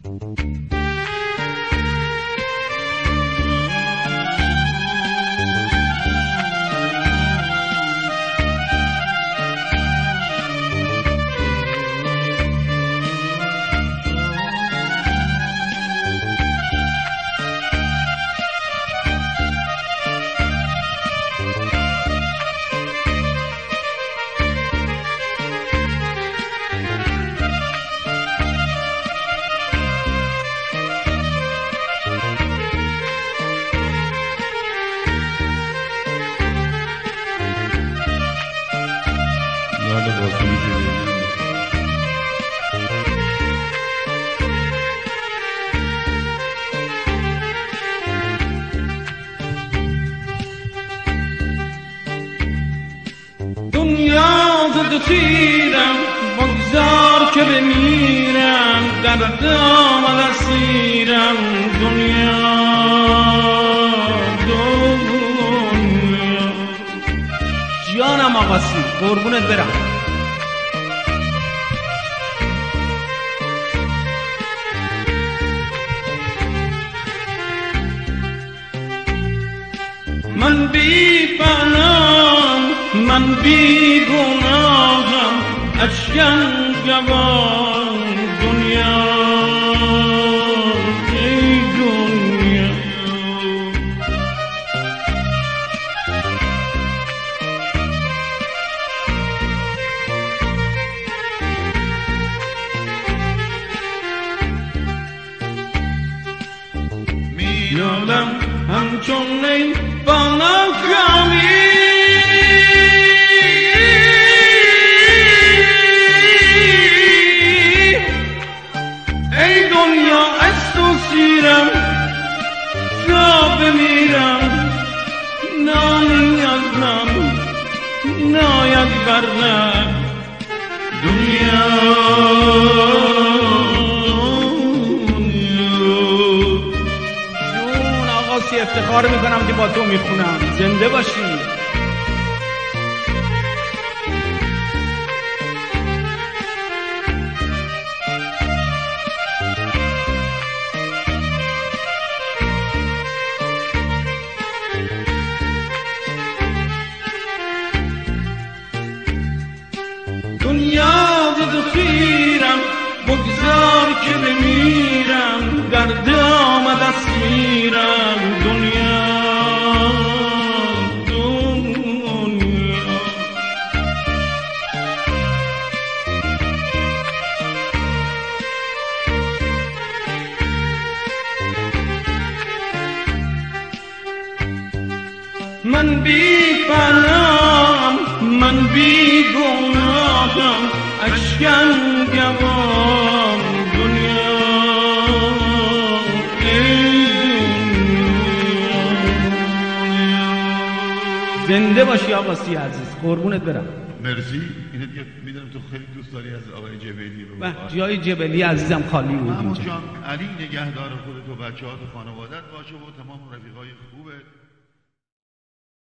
دنیا زد تیرم بگذار که بمیرم در دامن اسیرم دنیا جانم آقاسی قربونت برم من بی فنام من بی گناهم اشکن جوان دنیا ای دنیا میالم همچون نی باناکامی ای دنیا از تو سیرم تا بمیرم نانی از من ناید برنم دنیا جون آقاسی افتخار میکنم که با تو میخونم زنده باشی دنیا زد خیرم بگذار که بمیرم در دام دست میرم دنیا من بی فنام من بی گناهم اشکن گوام دنیا ای دنیا زنده باشی آقاسی عزیز قربونت برم مرسی. اینه دیگه میدونم تو خیلی دوست داری از آقای جبلی و جای جبلی عزیزم خالی بود همون اینجا جان علی نگهدار خودت و بچه‌ها و خانوادت باشه و تمام رفیقای خوبت.